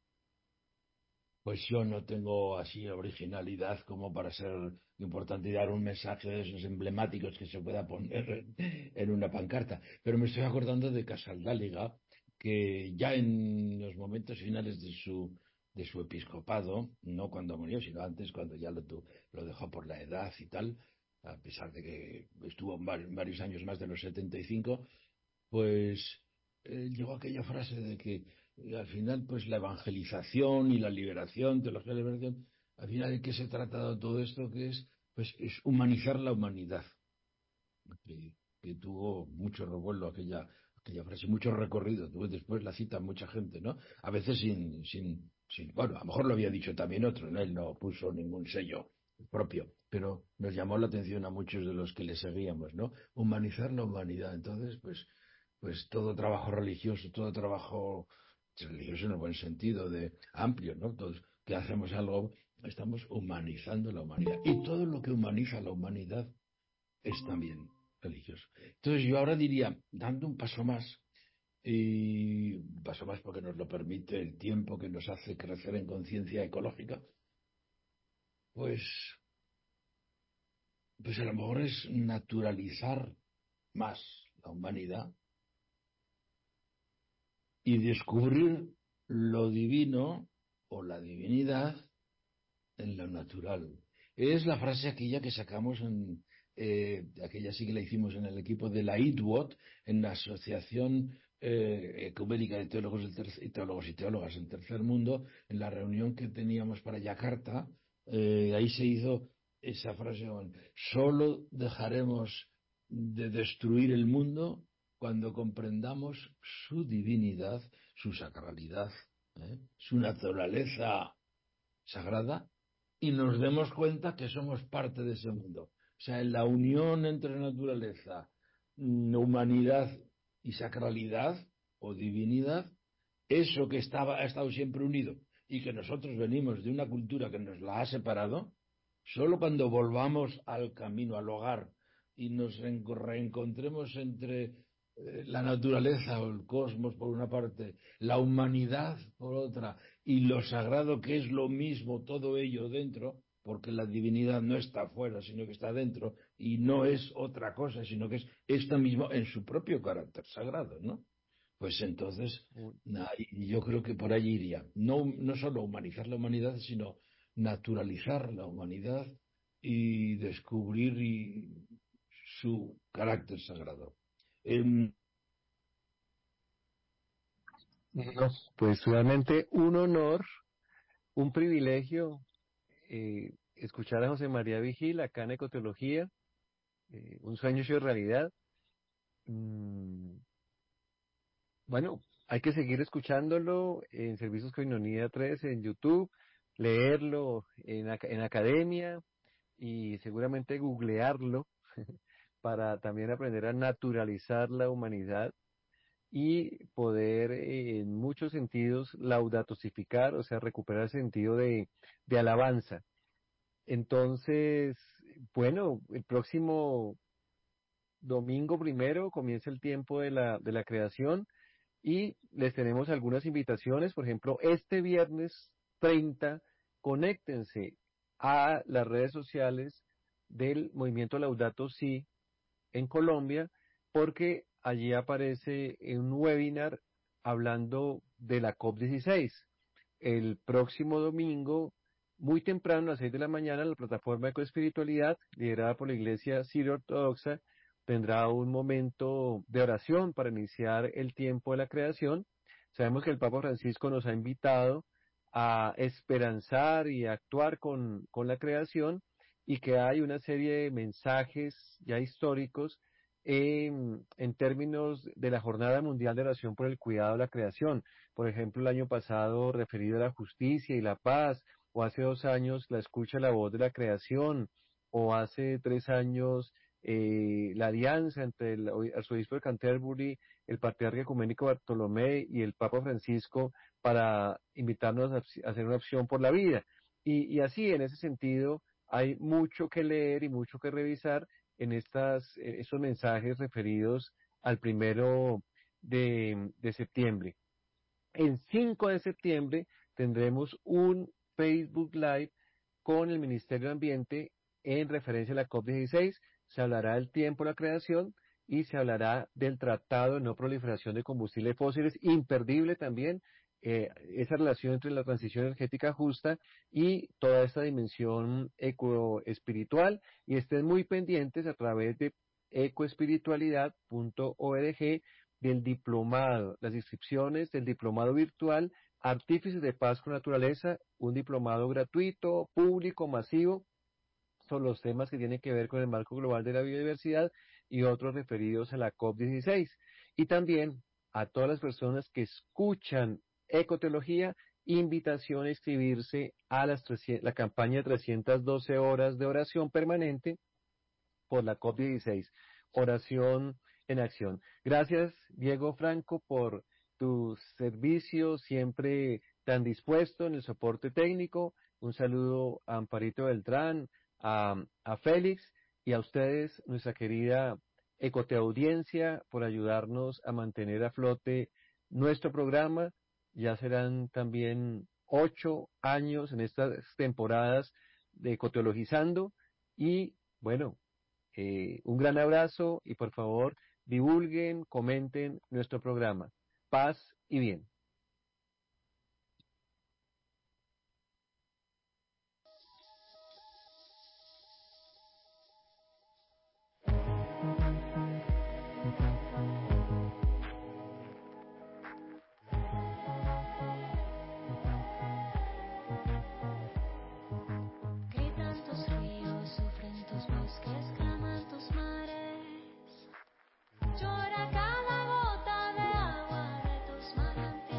Pues yo no tengo así originalidad como para ser importante y dar un mensaje de esos emblemáticos que se pueda poner en, en una pancarta. Pero me estoy acordando de Casaldáliga, que ya en los momentos finales de su, de su episcopado, no cuando murió, sino antes, cuando ya lo, tu- lo dejó por la edad y tal, a pesar de que estuvo vari- varios años más de los setenta y cinco, pues eh, llegó aquella frase de que eh, al final pues la evangelización y la liberación, teología de la liberación, al final de qué se trata de todo esto, que es pues es humanizar la humanidad, que, que tuvo mucho revuelo aquella, aquella frase, mucho recorrido, tuvo después la cita mucha gente, ¿no? A veces sin, sin, sin, bueno, a lo mejor lo había dicho también otro, ¿no? Él no puso ningún sello propio, pero nos llamó la atención a muchos de los que le seguíamos, ¿no? Humanizar la humanidad. Entonces, pues, pues todo trabajo religioso, todo trabajo religioso en el buen sentido de amplio, ¿no? Todos que hacemos algo, estamos humanizando la humanidad. Y todo lo que humaniza la humanidad es también religioso. Entonces yo ahora diría, dando un paso más, y un paso más porque nos lo permite el tiempo que nos hace crecer en conciencia ecológica, pues, pues a lo mejor es naturalizar más la humanidad y descubrir lo divino o la divinidad en lo natural. Es la frase aquella que sacamos en, eh, aquella sí que la hicimos en el equipo de la I D W O T, en la Asociación eh, Ecuménica de Teólogos, del Tercer- y Teólogos y Teólogas del Tercer Mundo, en la reunión que teníamos para Yakarta. Eh, ahí se hizo esa frase, bueno, solo dejaremos de destruir el mundo cuando comprendamos su divinidad, su sacralidad, ¿eh? Su naturaleza sagrada y nos demos cuenta que somos parte de ese mundo. O sea, en la unión entre naturaleza, mm, humanidad y sacralidad o divinidad, eso que estaba, ha estado siempre unido y que nosotros venimos de una cultura que nos la ha separado, solo cuando volvamos al camino, al hogar, y nos reencontremos entre eh, la naturaleza o el cosmos por una parte, la humanidad por otra, y lo sagrado que es lo mismo, todo ello dentro, porque la divinidad no está afuera, sino que está dentro, y no es otra cosa, sino que es esta misma en su propio carácter sagrado, ¿no? Pues entonces, yo creo que por allí iría. No, no solo humanizar la humanidad, sino naturalizar la humanidad y descubrir y, su carácter sagrado. Eh, No, pues realmente un honor, un privilegio eh, escuchar a José María Vigil acá en Ecoteología, eh, un sueño hecho realidad. Mm, bueno, hay que seguir escuchándolo en Servicios Coinonía tres, en YouTube, leerlo en, aca- en academia y seguramente googlearlo para también aprender a naturalizar la humanidad y poder eh, en muchos sentidos laudatosificar, o sea, recuperar el sentido de, de alabanza. Entonces, bueno, el próximo domingo primero comienza el tiempo de la, de la creación y les tenemos algunas invitaciones. Por ejemplo, este viernes treinta, conéctense a las redes sociales del movimiento Laudato Si en Colombia, porque allí aparece un webinar hablando de la COP dieciséis. El próximo domingo, muy temprano, a las seis de la mañana, la plataforma Ecoespiritualidad, liderada por la Iglesia Sirio Ortodoxa, tendrá un momento de oración para iniciar el tiempo de la creación. Sabemos que el Papa Francisco nos ha invitado a esperanzar y a actuar con, con la creación, y que hay una serie de mensajes ya históricos en, en términos de la Jornada Mundial de Oración por el Cuidado de la Creación. Por ejemplo, el año pasado referido a la justicia y la paz, o hace dos años la escucha la voz de la creación, o hace tres años eh, la alianza entre el arzobispo de Canterbury, el patriarca ecuménico Bartolomé y el Papa Francisco para invitarnos a, a hacer una opción por la vida. Y, y así, en ese sentido, hay mucho que leer y mucho que revisar en estas, eh, esos mensajes referidos al primero de, de septiembre. El cinco de septiembre tendremos un Facebook Live con el Ministerio de Ambiente en referencia a la COP dieciséis. Se hablará del tiempo de la creación y se hablará del Tratado de No Proliferación de Combustibles Fósiles, imperdible también, eh, esa relación entre la transición energética justa y toda esta dimensión ecoespiritual. Y estén muy pendientes a través de ecoespiritualidad punto org del diplomado, las inscripciones del diplomado virtual Artífices de Paz con Naturaleza, un diplomado gratuito, público, masivo, sobre los temas que tienen que ver con el marco global de la biodiversidad y otros referidos a la COP dieciséis. Y también a todas las personas que escuchan Ecoteología, invitación a inscribirse a las trescientas, la campaña de trescientas doce horas de oración permanente por la COP dieciséis. Oración en acción. Gracias, Diego Franco, por tu servicio siempre tan dispuesto en el soporte técnico. Un saludo a Amparito Beltrán, a, a Félix y a ustedes, nuestra querida Ecoteaudiencia, por ayudarnos a mantener a flote nuestro programa. Ya serán también ocho años en estas temporadas de Ecoteologizando y bueno, eh, un gran abrazo y por favor divulguen, comenten nuestro programa. Paz y bien. Llora cada gota de agua de tus manantiales.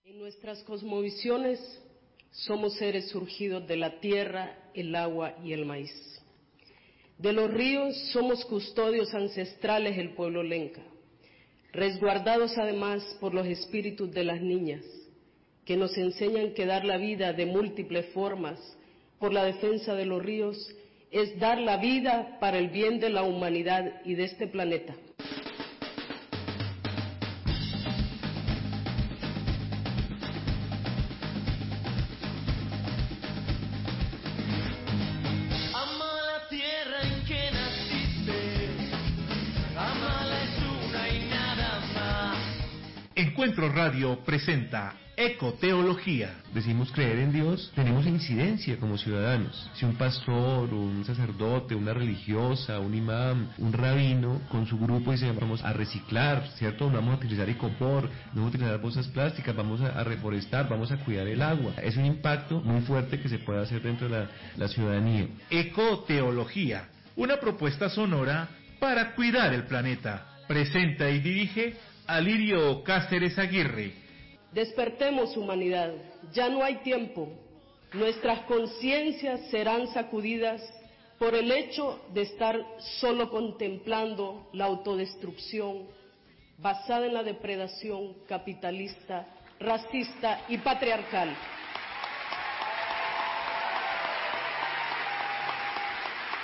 En nuestras cosmovisiones somos seres surgidos de la tierra, el agua y el maíz. De los ríos somos custodios ancestrales el pueblo lenca, resguardados además por los espíritus de las niñas, que nos enseñan que dar la vida de múltiples formas por la defensa de los ríos es dar la vida para el bien de la humanidad y de este planeta. Encuentro Radio presenta Ecoteología. Decimos creer en Dios, tenemos incidencia como ciudadanos. Si un pastor, un sacerdote, una religiosa, un imán, un rabino, con su grupo dice vamos a reciclar, ¿cierto? No vamos a utilizar icopor, no vamos a utilizar bolsas plásticas, vamos a, a reforestar, vamos a cuidar el agua. Es un impacto muy fuerte que se puede hacer dentro de la, la ciudadanía. Ecoteología, una propuesta sonora para cuidar el planeta. Presenta y dirige Alirio Cáceres Aguirre. Despertemos, humanidad, ya no hay tiempo. Nuestras conciencias serán sacudidas por el hecho de estar solo contemplando la autodestrucción basada en la depredación capitalista, racista y patriarcal.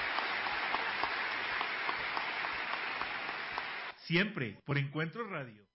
Siempre por Encuentro Radio.